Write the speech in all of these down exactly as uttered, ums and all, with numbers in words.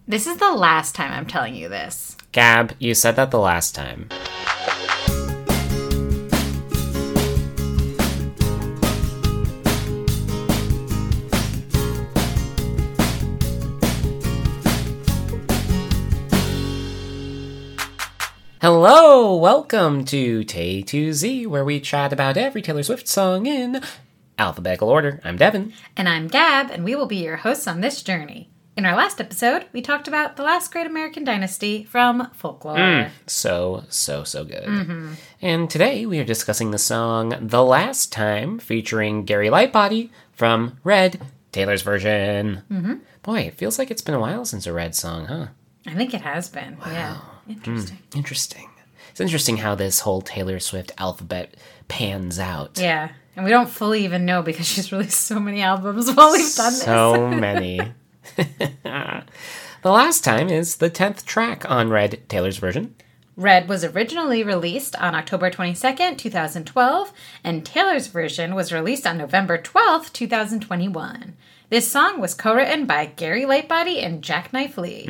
This is the last time I'm telling you this. Gab, you said that the last time. Hello, welcome to Tay to Z, where we chat about every Taylor Swift song in alphabetical order. I'm Devin. And I'm Gab, and we will be your hosts on this journey. In our last episode, we talked about the last great American dynasty from Folklore. Mm, so, so, so good. Mm-hmm. And today we are discussing the song The Last Time, featuring Gary Lightbody from Red, Taylor's version. Mm-hmm. Boy, it feels like it's been a while since a Red song, huh? I think it has been. Wow. Yeah. Interesting. Mm, interesting. It's interesting how this whole Taylor Swift alphabet pans out. Yeah. And we don't fully even know because she's released so many albums while we've done this. So many. The Last Time is the tenth track on Red, Taylor's version. Red was originally released on October twenty-second, twenty twelve, and Taylor's version was released on November twelfth, twenty twenty-one. This song was co-written by Gary Lightbody and Jackknife Lee.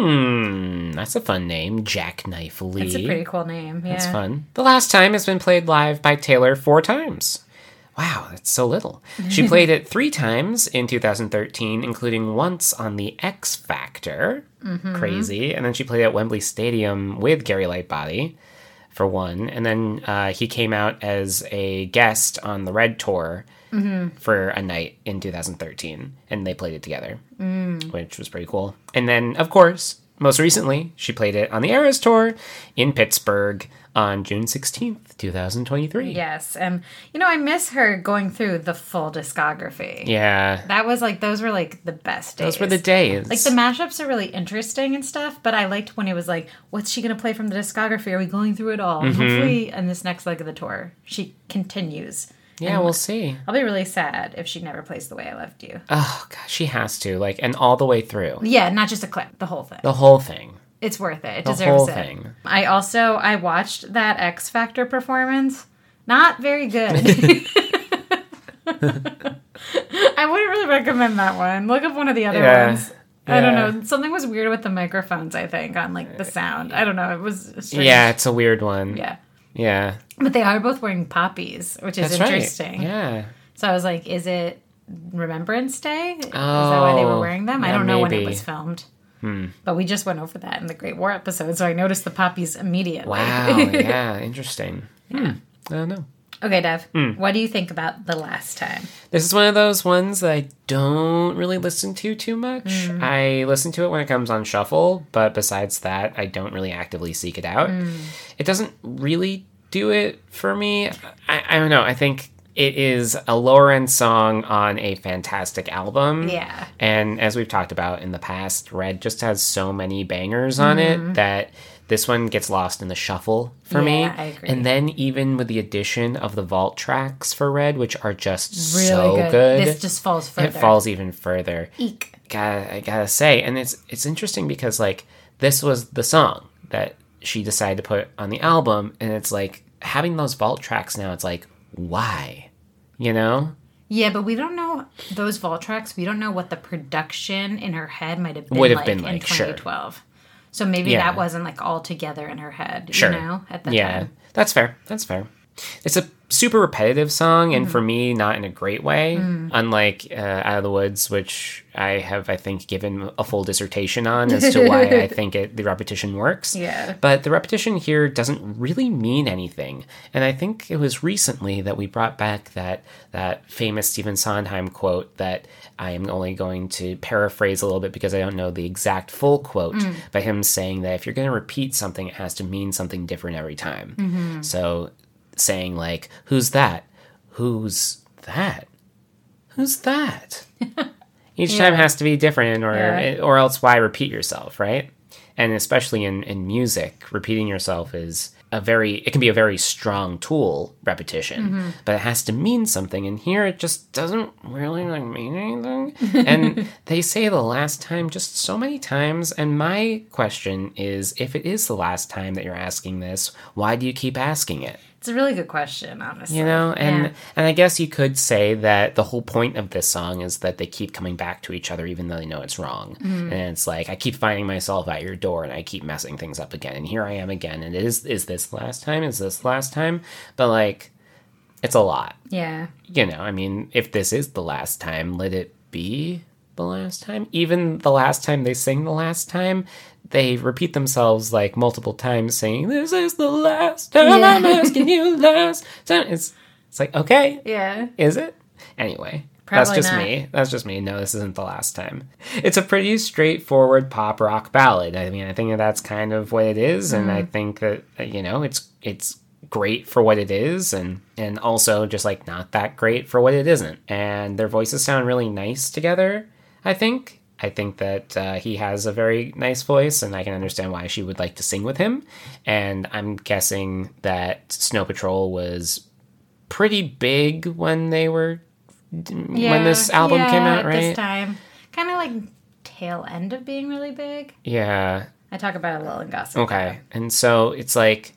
Mmm, that's a fun name, Jackknife Lee. It's a pretty cool name, yeah. That's fun. The Last Time has been played live by Taylor four times. Wow, that's so little. She played it three times in two thousand thirteen, including once on the X Factor. Mm-hmm. Crazy. And then she played at Wembley Stadium with Gary Lightbody for one. And then uh, he came out as a guest on the Red Tour mm-hmm. for a night in two thousand thirteen. And they played it together, mm. which was pretty cool. And then, of course, most recently, she played it on the Eras Tour in Pittsburgh on June sixteenth, twenty twenty-three. Yes, and, you know, I miss her going through the full discography. Yeah. That was, like, those were, like, the best days. Those were the days. Like, the mashups are really interesting and stuff, but I liked when it was like, what's she going to play from the discography? Are we going through it all? Mm-hmm. Hopefully, in this next leg of the tour, she continues. Yeah, and we'll see. I'll be really sad if she never plays The Way I Left You. Oh, gosh, she has to, like, and all the way through. Yeah, not just a clip, the whole thing. The whole thing. It's worth it. It the deserves whole it. Thing. I also, I watched that X Factor performance. Not very good. I wouldn't really recommend that one. Look up one of the other yeah. ones. I yeah. don't know. Something was weird with the microphones, I think, on, like, the sound. I don't know. It was strange. Yeah, it's a weird one. Yeah. Yeah. But they are both wearing poppies, which is That's interesting. Right. Yeah. So I was like, is it Remembrance Day? Oh, is that why they were wearing them? yeah, I don't know maybe. when it was filmed. Hmm. But we just went over that in the Great War episode, so I noticed the poppies immediately. Wow, yeah, interesting. Yeah. Hmm. I don't know. Okay, Dev, Mm. what do you think about The Last Time? This is one of those ones that I don't really listen to too much. Mm. I listen to it when it comes on shuffle, but besides that, I don't really actively seek it out. Mm. It doesn't really do it for me. I, I don't know. I think it is a lower-end song on a fantastic album. Yeah. And as we've talked about in the past, Red just has so many bangers on mm-hmm. it that this one gets lost in the shuffle for yeah, me. I agree. And then even with the addition of the vault tracks for Red, which are just really so good. good. This just falls further. It falls even further. Eek. Gotta, I gotta say. And it's it's interesting because, like, this was the song that she decided to put on the album. And it's like, having those vault tracks now, it's like, why? You know? Yeah, but we don't know those vault tracks. We don't know what the production in her head might have been Would have like been like, in twenty twelve. Sure. So maybe yeah. that wasn't like all together in her head, sure. you know, at the yeah, time. That's fair. That's fair. It's a super repetitive song, and mm. for me, not in a great way. Mm. Unlike uh, Out of the Woods, which I have, I think, given a full dissertation on as to why I think it, the repetition works. Yeah. But the repetition here doesn't really mean anything. And I think it was recently that we brought back that that famous Stephen Sondheim quote that I am only going to paraphrase a little bit because I don't know the exact full quote, mm. by him saying that if you're going to repeat something, it has to mean something different every time. Mm-hmm. So saying, like, who's that? Who's that? Who's that? Each yeah. time has to be different, or yeah. or else why repeat yourself, right? And especially in, in music, repeating yourself is a very, it can be a very strong tool, repetition, mm-hmm. but it has to mean something. And here it just doesn't really like mean anything. And they say The Last Time just so many times. And my question is, if it is the last time that you're asking this, why do you keep asking it? It's a really good question, honestly. You know, and yeah. and I guess you could say that the whole point of this song is that they keep coming back to each other even though they know it's wrong. Mm. And it's like, I keep finding myself at your door and I keep messing things up again. And here I am again. And it is, is this the last time? Is this the last time? But like, it's a lot. Yeah. You know, I mean, if this is the last time, let it be the last time. Even the last time they sing the last time, they repeat themselves like multiple times saying, this is the last time yeah. I'm asking you last time. It's, it's like, okay. Yeah. Is it? Anyway, Probably that's just not. me. That's just me. No, this isn't the last time. It's a pretty straightforward pop rock ballad. I mean, I think that that's kind of what it is. Mm. And I think that, you know, it's, it's great for what it is. And, and also just like not that great for what it isn't. And their voices sound really nice together, I think. I think that uh, he has a very nice voice, and I can understand why she would like to sing with him. And I'm guessing that Snow Patrol was pretty big when they were yeah, when this album yeah, came out, right? At this time, kind of like tail end of being really big. Yeah, I talk about it a little in Gossip. Okay, and so it's like,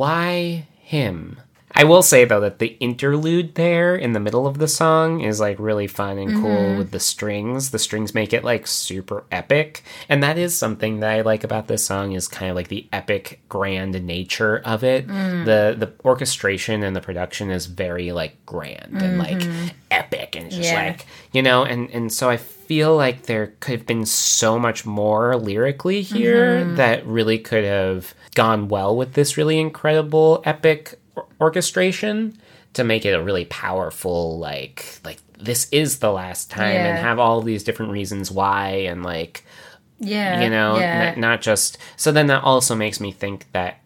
why him? I will say, though, that the interlude there in the middle of the song is, like, really fun and cool mm-hmm. with the strings. The strings make it, like, super epic. And that is something that I like about this song is kind of, like, the epic, grand nature of it. Mm. The the orchestration and the production is very, like, grand mm-hmm. and, like, epic. And it's just, yeah. like, you know, and, and so I feel like there could have been so much more lyrically here mm-hmm. that really could have gone well with this really incredible, epic orchestration to make it a really powerful, like, like this is the last time yeah. and have all these different reasons why and like, yeah, you know, yeah. n- not just, so then that also makes me think that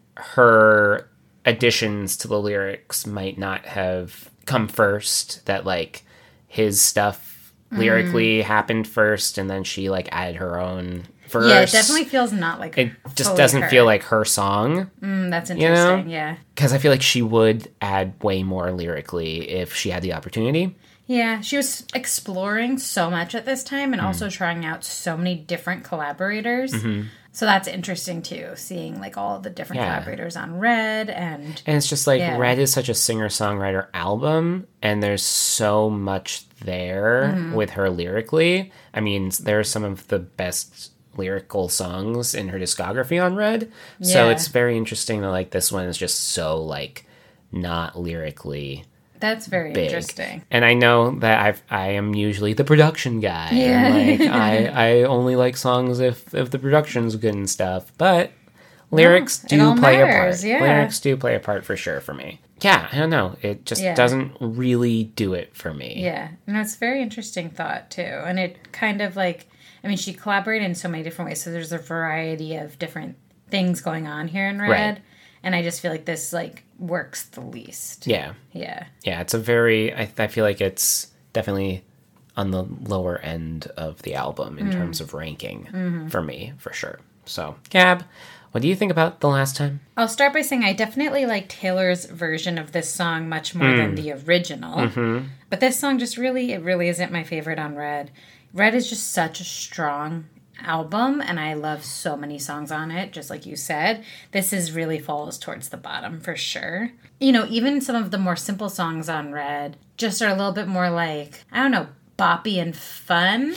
her additions to the lyrics might not have come first, that like his stuff lyrically mm. happened first and then she like added her own verse. Yeah, it definitely feels not like it just doesn't her. feel like her song. Mm, that's interesting, you know? Yeah. Because I feel like she would add way more lyrically if she had the opportunity. Yeah, she was exploring so much at this time and mm. also trying out so many different collaborators. Mm-hmm. So that's interesting too, seeing like all the different yeah. collaborators on Red and... And it's just like, yeah. Red is such a singer-songwriter album, and there's so much there mm-hmm. with her lyrically. I mean, there are some of the best lyrical songs in her discography on Red. Yeah. So it's very interesting that like this one is just so like not lyrically That's very big. Interesting. And I know that I've, I am usually the production guy. Yeah. And like I, I only like songs if, if the production's good and stuff. But lyrics no, do play matters, a part. Yeah. Lyrics do play a part for sure for me. Yeah, I don't know. It just yeah. doesn't really do it for me. Yeah. And that's a very interesting thought too. And it kind of like, I mean, she collaborated in so many different ways. So there's a variety of different things going on here in Red. Right. And I just feel like this, like, works the least. Yeah. Yeah. Yeah, it's a very... I, I feel like it's definitely on the lower end of the album in mm. terms of ranking mm-hmm. for me, for sure. So, Gab, what do you think about The Last Time? I'll start by saying I definitely like Taylor's version of this song much more mm. than the original. Mm-hmm. But this song just really, it really isn't my favorite on Red. Red is just such a strong album, and I love so many songs on it, just like you said. This is really falls towards the bottom for sure. You know, even some of the more simple songs on Red just are a little bit more like, I don't know, boppy and fun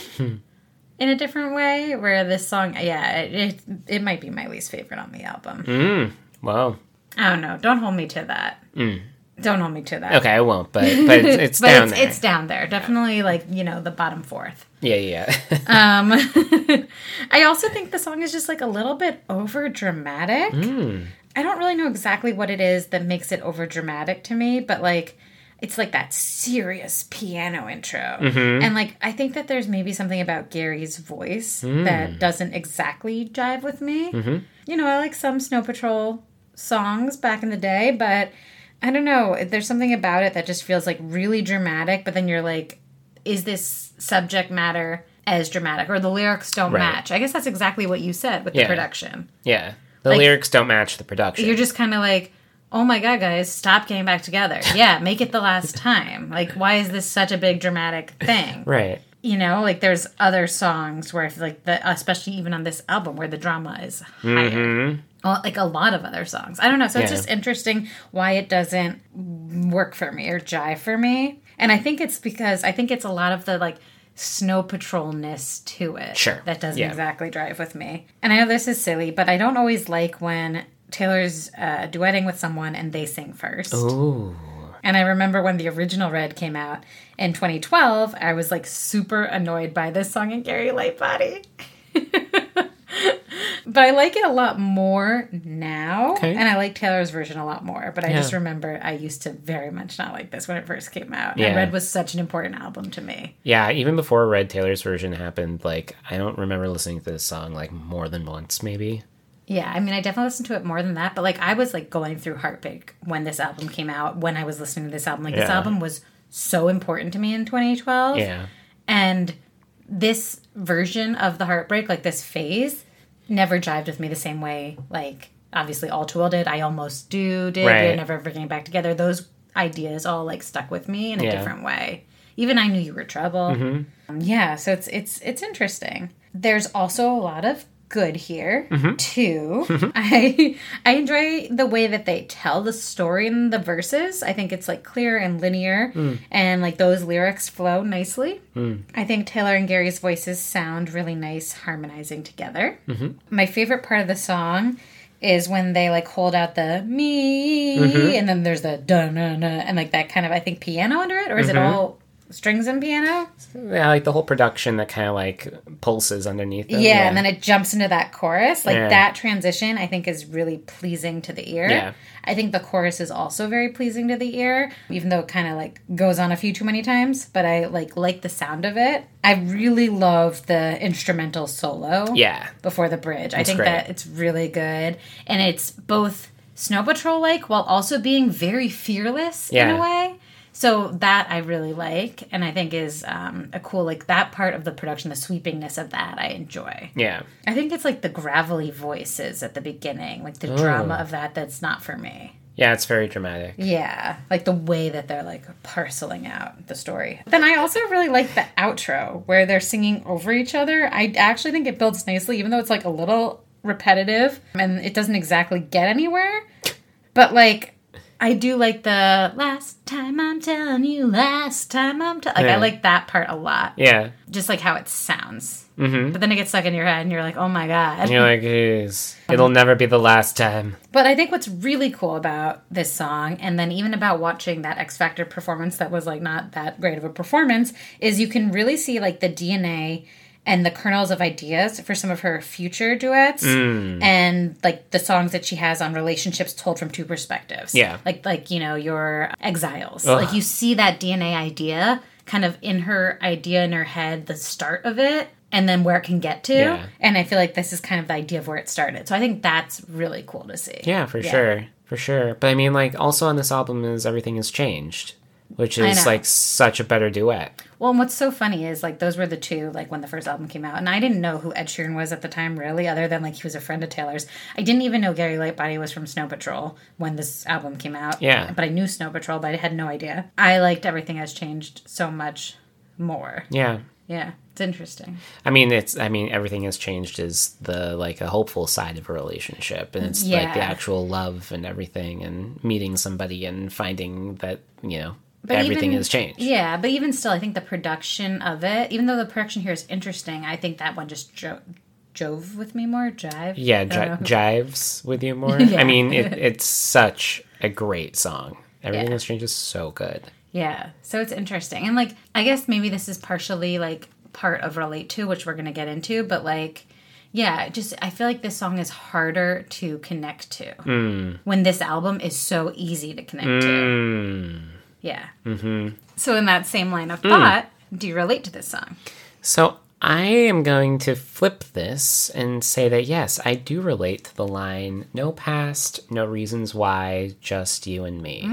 in a different way, where this song, yeah, it, it, it might be my least favorite on the album. Mm, wow. I don't know. Don't hold me to that. Mm. Don't hold me to that. Okay, I won't, but, but it's, it's but down it's, there. It's down there. Definitely, like, you know, the bottom fourth. Yeah, yeah. um, I also think the song is just, like, a little bit over-dramatic. Mm. I don't really know exactly what it is that makes it over-dramatic to me, but, like, it's, like, that serious piano intro. Mm-hmm. And, like, I think that there's maybe something about Gary's voice mm. that doesn't exactly jive with me. Mm-hmm. You know, I like some Snow Patrol songs back in the day, but... I don't know. There's something about it that just feels like really dramatic, but then you're like, is this subject matter as dramatic? Or the lyrics don't right. match. I guess that's exactly what you said with yeah. the production. Yeah. The like, lyrics don't match the production. You're just kind of like, oh my God, guys, stop getting back together. Yeah, make it the last time. Like, why is this such a big dramatic thing? Right. You know, like there's other songs where I feel like the, especially even on this album, where the drama is higher. Mm-hmm. Well, like a lot of other songs. I don't know. So it's Yeah. just interesting why it doesn't work for me or jive for me. And I think it's because I think it's a lot of the like Snow Patrol-ness to it. Sure. That doesn't Yeah. exactly drive with me. And I know this is silly, but I don't always like when Taylor's uh, duetting with someone and they sing first. Ooh. And I remember when the original Red came out in twenty twelve, I was like super annoyed by this song in Gary Lightbody. But I like it a lot more now. Okay. And I like Taylor's version a lot more. But I Yeah. just remember I used to very much not like this when it first came out. Yeah. And Red was such an important album to me. Yeah, even before Red Taylor's version happened, like, I don't remember listening to this song, like, more than once, maybe. Yeah, I mean, I definitely listened to it more than that. But like, I was like going through heartbreak when this album came out, when I was listening to this album. Like, this Yeah. album was so important to me in twenty twelve. Yeah. And this version of the heartbreak, like this phase, never jived with me the same way. Like, obviously, All Too Well did. I Almost Do did. Right. You're Never Ever Getting Back Together. Those ideas all like stuck with me in a Yeah. different way. Even I Knew You Were Trouble. Mm-hmm. Um, yeah, so it's it's it's interesting. There's also a lot of good here Mm-hmm. too. I I enjoy the way that they tell the story in the verses. I think it's like clear and linear, Mm. and like those lyrics flow nicely. Mm. I think Taylor and Gary's voices sound really nice harmonizing together. Mm-hmm. My favorite part of the song is when they like hold out the me Mm-hmm. and then there's the da na na and like that kind of I think piano under it, or is Mm-hmm. it all strings and piano? Yeah, like the whole production that kind of like pulses underneath them. Yeah, and then it jumps into that chorus. Like Yeah. that transition, I think, is really pleasing to the ear. Yeah. I think the chorus is also very pleasing to the ear, even though it kind of like goes on a few too many times. But I like like the sound of it. I really love the instrumental solo. Yeah. Before the bridge, I It's think great. that it's really good, and it's both Snow Patrol like while also being very fearless in Yeah. a way. So that I really like, and I think is um, a cool, like, that part of the production, the sweepingness of that, I enjoy. Yeah. I think it's, like, the gravelly voices at the beginning, like, the drama of that that's not for me. Yeah, it's very dramatic. Yeah, like, the way that they're, like, parceling out the story. Then I also really like the outro, where they're singing over each other. I actually think it builds nicely, even though it's, like, a little repetitive, and it doesn't exactly get anywhere. But, like... I do like the last time I'm telling you, last time I'm telling Like, Yeah. I like that part a lot. Yeah. Just like how it sounds. Mm-hmm. But then it gets stuck in your head and you're like, oh my God. And you're like, "Jeez, it'll never be the last time." But I think what's really cool about this song, and then even about watching that X Factor performance that was like not that great of a performance, is you can really see like the D N A and the kernels of ideas for some of her future duets, Mm. and like the songs that she has on relationships told from two perspectives. Yeah. like like you know your exiles. Ugh. Like you see that D N A idea kind of in her idea in her head, the start of it, and then where it can get to. Yeah. And I feel like this is kind of the idea of where it started. So I think that's really cool to see. Yeah, for sure. For sure. But I mean, like, also on this album is Everything Has Changed, which I is know. like such a better duet. Well, and what's so funny is, like, those were the two, like, when the first album came out. And I didn't know who Ed Sheeran was at the time, really, other than, like, he was a friend of Taylor's. I didn't even know Gary Lightbody was from Snow Patrol when this album came out. Yeah. But I knew Snow Patrol, but I had no idea. I liked Everything Has Changed so much more. Yeah. Yeah, it's interesting. I mean, it's, I mean, Everything Has Changed is the, like, a hopeful side of a relationship. And it's, like, the Yeah. actual love and everything and meeting somebody and finding that, you know, But everything even- has changed. Yeah, but even still, I think the production of it, even though the production here is interesting, I think that one just jo- jove with me more. Jive? Yeah, I don't know. ji- jives with you more. Yeah. I mean, it, it's such a great song. Everything Yeah. Has Changed is so good. Yeah, so it's interesting. And, like, I guess maybe this is partially, like, part of Relate To, which we're going to get into, but, like, yeah, just, I feel like this song is harder to connect to Mm. when this album is so easy to connect to. Mm. Yeah. Mm-hmm. So in that same line of thought, do you relate to this song? So I am going to flip this and say that, yes, I do relate to the line, no past, no reasons why, just you and me.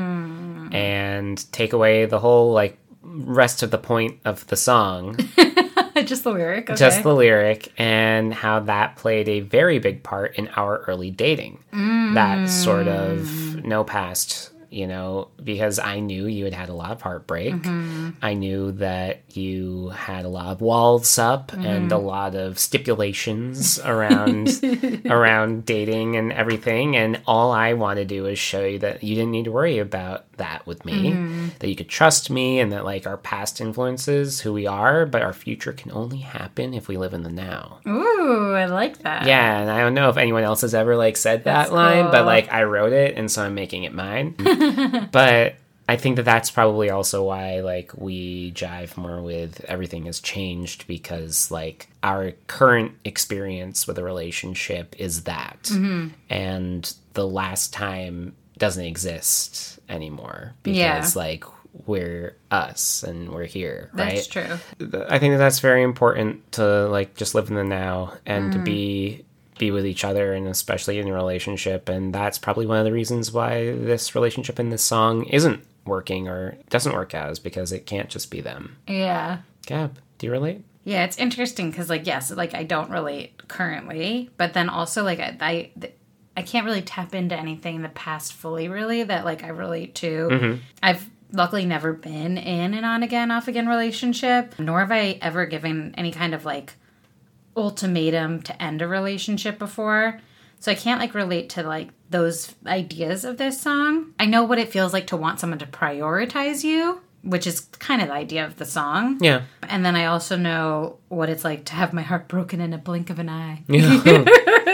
Mm. And take away the whole, like, rest of the point of the song, Just the lyric, okay. just the lyric, and how that played a very big part in our early dating. Mm. That sort of no past, you know, because I knew you had had a lot of heartbreak. Mm-hmm. I knew that you had a lot of walls up mm-hmm. and a lot of stipulations around around dating and everything. And all I want to do is show you that you didn't need to worry about that with me, mm-hmm. that you could trust me, and that like our past influences who we are, but our future can only happen if we live in the now. Ooh, I like that. Yeah, and I don't know if anyone else has ever like said that That's line, cool. but like I wrote it, and so I'm making it mine. But I think that that's probably also why like we jive more with everything has changed, because like our current experience with a relationship is that, mm-hmm. and the last time doesn't exist anymore because yeah. like we're us and we're here, right? That's true. I think that that's very important to like just live in the now and mm. to be be with each other, and especially in a relationship. And that's probably one of the reasons why this relationship in this song isn't working or doesn't work out, is because it can't just be them. Yeah. Gab, do you relate? Yeah, it's interesting because like, yes, like I don't relate currently, but then also like I, I, I can't really tap into anything in the past fully, really, that like I relate to. Mm-hmm. I've luckily never been in an on again, off again relationship, nor have I ever given any kind of like ultimatum to end a relationship before. So I can't like relate to like those ideas of this song. I know what it feels like to want someone to prioritize you, which is kind of the idea of the song. Yeah. And then I also know what it's like to have my heart broken in a blink of an eye. Yeah.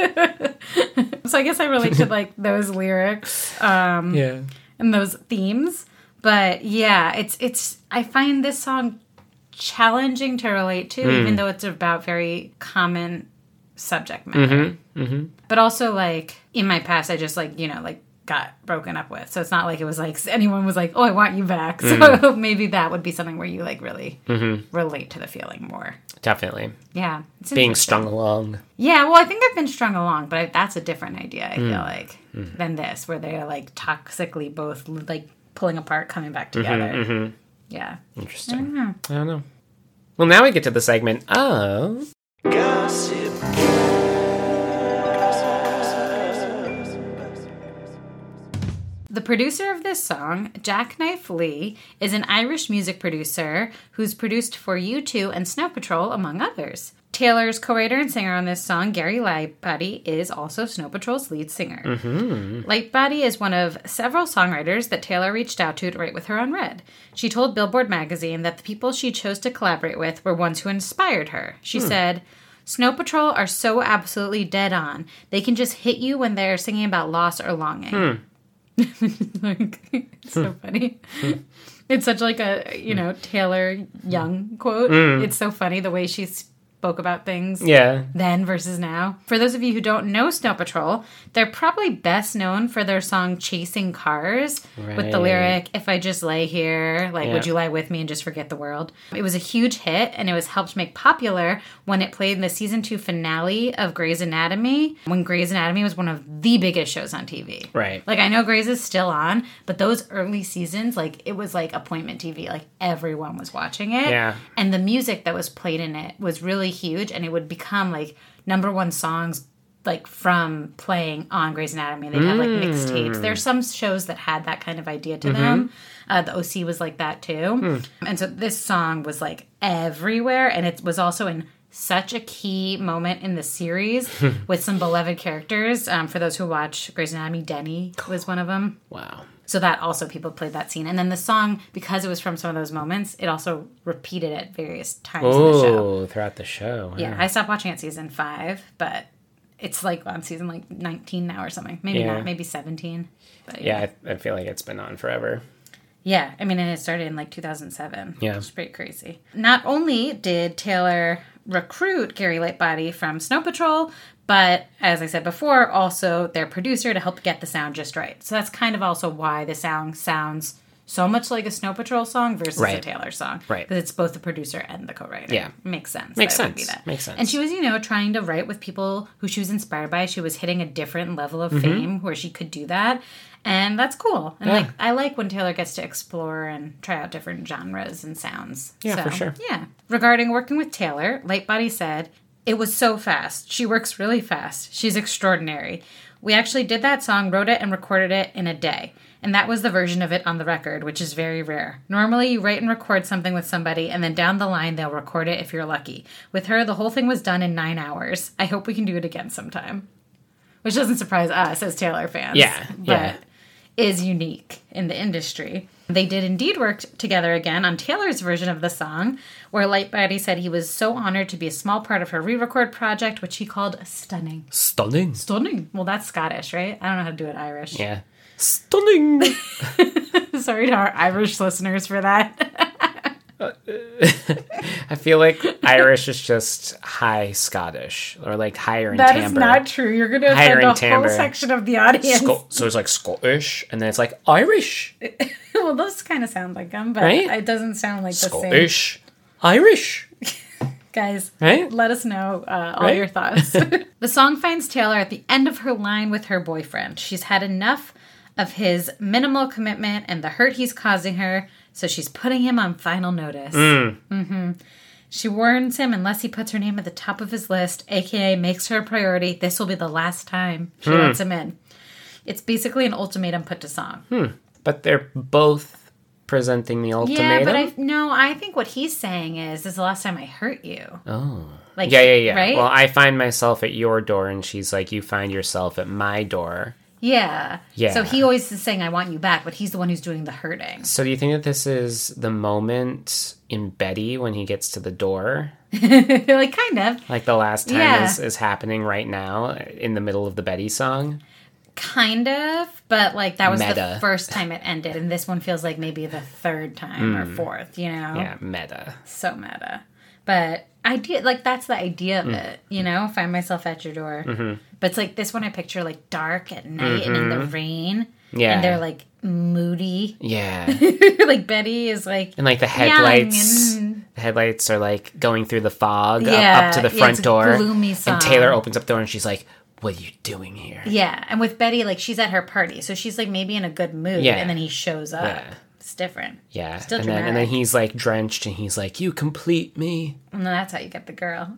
So I guess I relate to like those lyrics. Um, yeah. And those themes. But yeah, it's it's I find this song challenging to relate to, mm. even though it's about very common subject matter. Mm-hmm. Mm-hmm. But also like in my past I just like, you know, like got broken up with. So it's not like it was like anyone was like, oh, I want you back. So mm-hmm. maybe that would be something where you like really mm-hmm. relate to the feeling more. Definitely. Yeah. It's being strung along. Yeah, well, I think I've been strung along, but I, that's a different idea, I mm. feel like, mm. than this, where they're like toxically both like pulling apart, coming back together. Mm-hmm, mm-hmm. Yeah. Interesting. I don't know. I don't know. Well, now we get to the segment of Gossip. The producer of this song, Jackknife Lee, is an Irish music producer who's produced for U two and Snow Patrol, among others. Taylor's co-writer and singer on this song, Gary Lightbody, is also Snow Patrol's lead singer. Mm-hmm. Lightbody is one of several songwriters that Taylor reached out to to write with her on Red. She told Billboard magazine that the people she chose to collaborate with were ones who inspired her. She hmm. said, Snow Patrol are so absolutely dead on. They can just hit you when they're singing about loss or longing. Hmm. Like, it's so funny. It's such like a, you know, Taylor Young quote. Mm. It's so funny the way she spoke about things yeah. then versus now. For those of you who don't know Snow Patrol, they're probably best known for their song Chasing Cars right. with the lyric, if I just lay here, like, yeah. would you lie with me and just forget the world? It was a huge hit, and it was helped make popular when it played in the season two finale of Grey's Anatomy, when Grey's Anatomy was one of the biggest shows on T V. Right. Like, I know Grey's is still on, but those early seasons, like, it was like appointment T V. Like, everyone was watching it. Yeah. And the music that was played in it was really huge, and it would become like number one songs like from playing on Grey's Anatomy. They'd have like mixtapes. There's some shows that had that kind of idea to mm-hmm. them. Uh, the O C was like that too. Mm. And so this song was like everywhere, and it was also in such a key moment in the series with some beloved characters. Um, for those who watch Grey's Anatomy, Denny was one of them. Wow. So that also people played that scene. And then the song, because it was from some of those moments, it also repeated at various times oh, in the show. Oh, throughout the show. Wow. Yeah, I stopped watching at season five, but it's like on season like nineteen now or something. Maybe yeah. not, maybe seventeen. But yeah, yeah I, I feel like it's been on forever. Yeah, I mean, and it started in like two thousand seven. Yeah. It's pretty crazy. Not only did Taylor recruit Gary Lightbody from Snow Patrol, but as I said before, also their producer to help get the sound just right. So that's kind of also why the sound sounds so much like a Snow Patrol song versus right. a Taylor song. Right. Because it's both the producer and the co-writer. Yeah. Makes sense. Makes that sense. Would be that. Makes sense. And she was, you know, trying to write with people who she was inspired by. She was hitting a different level of mm-hmm. fame where she could do that. And that's cool. And yeah. like I like when Taylor gets to explore and try out different genres and sounds. Yeah, so, for sure. Yeah. Regarding working with Taylor, Lightbody said, it was so fast. She works really fast. She's extraordinary. We actually did that song, wrote it, and recorded it in a day. And that was the version of it on the record, which is very rare. Normally, you write and record something with somebody, and then down the line, they'll record it if you're lucky. With her, the whole thing was done in nine hours. I hope we can do it again sometime. Which doesn't surprise us as Taylor fans. Yeah, yeah. But is unique in the industry. They did indeed work together again on Taylor's version of the song, where Lightbody said he was so honored to be a small part of her re-record project, which he called stunning. Stunning. Stunning. Well, that's Scottish, right? I don't know how to do it Irish. Yeah. Stunning. Sorry to our Irish listeners for that. I feel like Irish is just high Scottish, or like higher in That timbre. is not true. You're going to Higher offend in a timbre. whole section of the audience. Sco- so it's like Scottish, and then it's like Irish. Well, those kind of sound like them, but Right? it doesn't sound like the same. Scottish. Irish. Guys, Right? let us know uh, all Right? your thoughts. The song finds Taylor at the end of her line with her boyfriend. She's had enough of his minimal commitment and the hurt he's causing her, so she's putting him on final notice. Mm. Mm-hmm. She warns him unless he puts her name at the top of his list, aka makes her a priority, this will be the last time she Mm. lets him in. It's basically an ultimatum put to song. Hmm. But they're both presenting the ultimatum. Yeah, but I no, I think what he's saying is, this is the last time I hurt you. Oh. Like, yeah, yeah, yeah. right? Well, I find myself at your door, and she's like, you find yourself at my door. Yeah. Yeah. So he always is saying, I want you back, but he's the one who's doing the hurting. So do you think that this is the moment in Betty when he gets to the door? Like, kind of. Like the last time Yeah. is, is happening right now in the middle of the Betty song? Kind of. But, like, that was Meta. the first time it ended. And this one feels like maybe the third time or fourth, you know? Yeah, meta. So meta. But idea, like, that's the idea of Mm. it, you know? Find myself at your door. Mm-hmm. But it's like this one I picture, like, dark at night and in the rain. Yeah. And they're, like, moody. Yeah. Like, Betty is, like, And like the young headlights, and- the headlights are like going through the fog up- Yeah, up, to the yeah, front it's a door. gloomy song. And Taylor opens up the door and she's like, "What are you doing here?" Yeah, and with Betty, like, she's at her party, so she's, like, maybe in a good mood, Yeah. and then he shows up. Yeah. It's different. Yeah. Still and then and then dramatic. he's like drenched and he's like, "You complete me." And that's how you get the girl.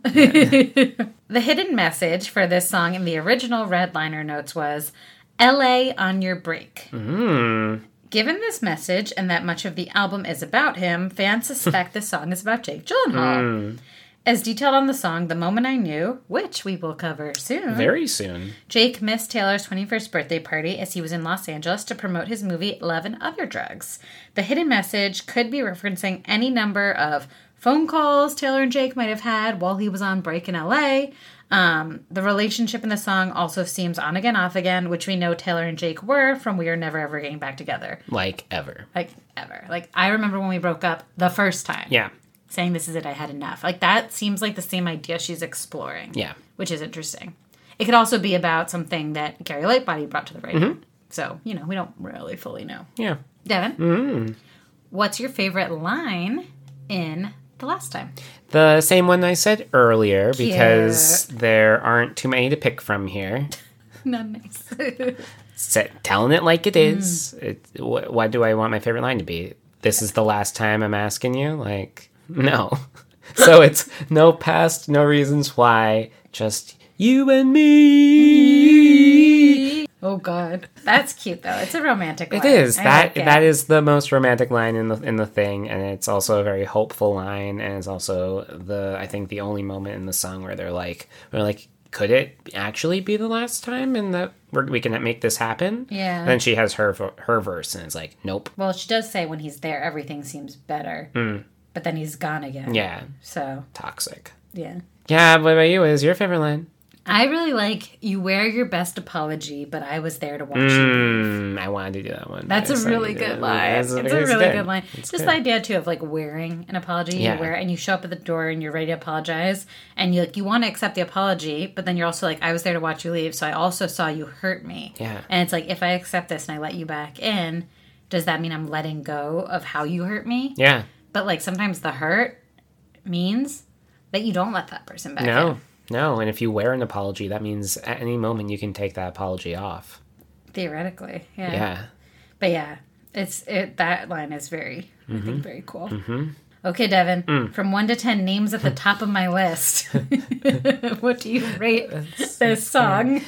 The hidden message for this song in the original red liner notes was, L A on your break. Mm. Given this message, and that much of the album is about him, fans suspect this song is about Jake Gyllenhaal. Mm. As detailed on the song, The Moment I Knew, which we will cover soon. Very soon. Jake missed Taylor's twenty-first birthday party as he was in Los Angeles to promote his movie Love and Other Drugs. The hidden message could be referencing any number of phone calls Taylor and Jake might have had while he was on break in L A. Um, the relationship in the song also seems on again, off again, which we know Taylor and Jake were from We Are Never Ever Getting Back Together. Like ever. Like, ever. Like, I remember when we broke up the first time. Yeah. Saying, this is it, I had enough. Like, that seems like the same idea she's exploring. Yeah. Which is interesting. It could also be about something that Gary Lightbody brought to the writing. Mm-hmm. So, you know, we don't really fully know. Yeah. Devin, Mm. what's your favorite line in The Last Time? The same one I said earlier because there aren't too many to pick from here. Not nice. Set, telling it like it is. Mm. It, wh- what do I want my favorite line to be? This is the last time I'm asking you? Like, no. So it's no past, no reasons why, just you and me. Oh, God. That's cute, though. It's a romantic line. It is. I That like it. that is the most romantic line in the in the thing, and it's also a very hopeful line, and it's also the I think the only moment in the song where they're like, we're like, could it actually be the last time, and that we're, we can make this happen? Yeah. And then she has her her verse, and it's like, nope. Well, she does say when he's there, everything seems better. Mm. But then he's gone again. Yeah, So, toxic. yeah. Yeah. What about you? What is your favorite line? I really like, you wear your best apology, but I was there to watch you leave. Mm, I wanted to do that one. That's a Yes, I really did. good line. That's- It's a it's really good. good line. It's Just good. the idea too of like wearing an apology. Yeah. You wear it and you show up at the door and you're ready to apologize, and you like you want to accept the apology, but then you're also like, I was there to watch you leave, so I also saw you hurt me. Yeah. And it's like, if I accept this and I let you back in, does that mean I'm letting go of how you hurt me? Yeah. But like sometimes the hurt means that you don't let that person back No. in. No. And if you wear an apology, that means at any moment you can take that apology off. Theoretically. Yeah. Yeah. But yeah, it's it that line is very I think very cool. Mm-hmm. Okay, Devin. Mm. From one to ten, names at the top of my list. What do you rate this song?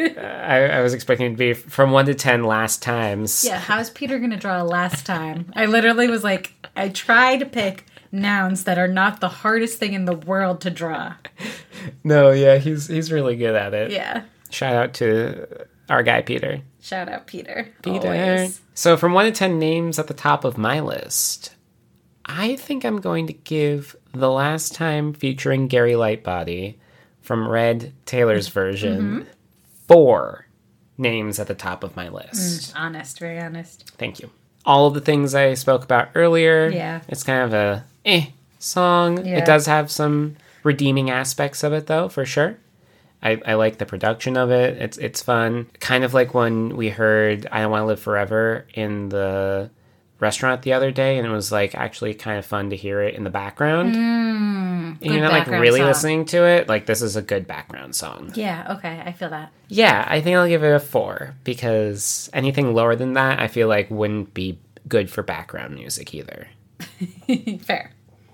I, I was expecting it to be from one to ten last times. Yeah, how is Peter going to draw a last time? I literally was like, I try to pick nouns that are not the hardest thing in the world to draw. No, yeah, he's he's really good at it. Yeah. Shout out to our guy, Peter. Shout out, Peter. Peter. Always. So from one to ten names at the top of my list, I think I'm going to give The Last Time featuring Gary Lightbody from Red Taylor's version Mm-hmm. four names at the top of my list. Mm, honest, very honest. Thank you. All of the things I spoke about earlier. Yeah. It's kind of a eh song. Yeah. It does have some redeeming aspects of it, though, for sure. I, I like the production of it. It's it's fun. Kind of like when we heard I Don't Want to Live Forever in the restaurant the other day, and it was like actually kind of fun to hear it in the background. Mm, You're not like background really song. listening to it. Like, this is a good background song. Yeah, okay, I feel that. Yeah, I think I'll give it a four, because anything lower than that I feel like wouldn't be good for background music either. Fair.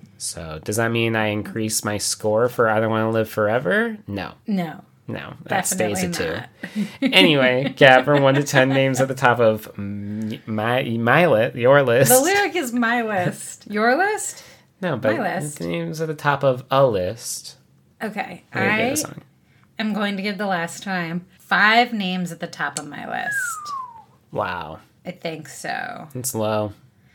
So does that mean I increase my score for I Don't Want to Live Forever? No. No. No, that stays Definitely at two. Anyway, Kat, from one to ten names at the top of m- my my list, your list. The lyric is my list. Your list? No, but My list. names at the top of a list. Okay. What do you give I the song? am going to give The Last Time five names at the top of my list. Wow, I think so. it's low.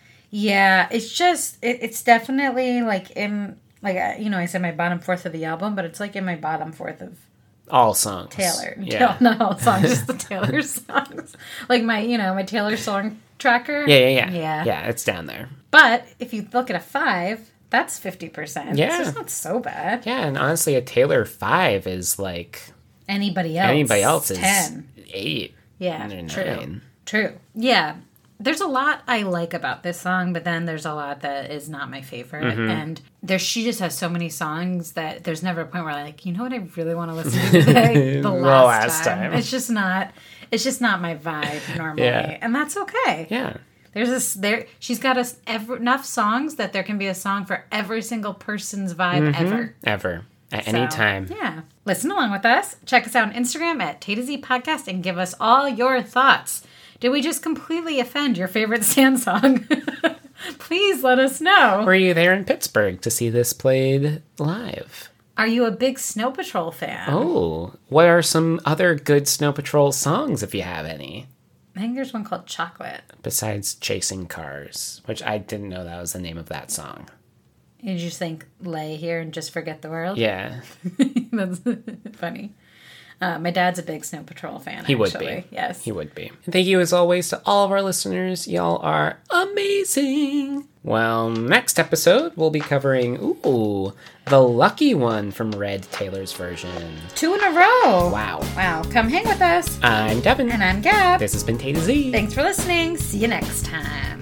Yeah, it's just, it, it's definitely like in, like, uh, you know, I said my bottom fourth of the album, but it's like in my bottom fourth of All songs. Taylor. Yeah. Not all songs, just the Taylor songs. Like my, you know, my Taylor song tracker. Yeah, yeah, yeah. Yeah. Yeah, it's down there. But if you look at a five, that's fifty percent. Yeah. So it's not so bad. Yeah, and honestly, a Taylor five is like Anybody else. anybody else is ten. eight. Yeah, or true. nine. True. Yeah. There's a lot I like about this song, but then there's a lot that is not my favorite. Mm-hmm. And there, she just has so many songs that there's never a point where I'm like, you know what I really want to listen to today? The The last, last time. time. It's just not. It's just not my vibe normally, Yeah. and that's okay. Yeah. There's this there. She's got us ever, enough songs that there can be a song for every single person's vibe ever. Ever. At So, any time. Yeah. Listen along with us. Check us out on Instagram at Tay to Z Podcast and give us all your thoughts. Did we just completely offend your favorite Stan song? Please let us know. Were you there in Pittsburgh to see this played live? Are you a big Snow Patrol fan? Oh, what are some other good Snow Patrol songs, if you have any? I think there's one called Chocolate. Besides Chasing Cars, which I didn't know that was the name of that song. Did you just think, lay here and just forget the world? Yeah, That's funny. Uh, my dad's a big Snow Patrol fan, he would actually. be. Yes. He would be. And thank you, as always, to all of our listeners. Y'all are amazing. Well, next episode, we'll be covering, ooh, The Lucky One from Red Taylor's version. Two in a row. Wow. Wow. Come hang with us. I'm Devin. And I'm Gab. This has been Tay to Z. Thanks for listening. See you next time.